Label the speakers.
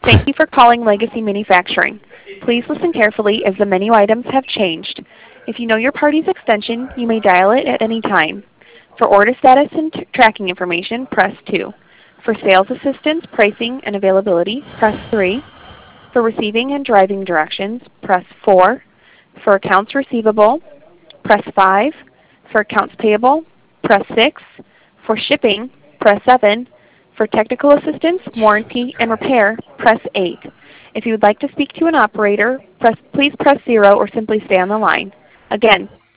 Speaker 1: Thank you for calling Legacy Manufacturing. Please listen carefully as the menu items have changed. If you know your party's extension, you may dial it at any time. For order status and tracking information, press 2. For sales assistance, pricing, and availability, press 3. For receiving and driving directions, press 4. For accounts receivable, press 5. For accounts payable, press 6. For shipping, press 7. For technical assistance, warranty, and repair, press 8. If you would like to speak to an operator, please press 0 or simply stay on the line. Again,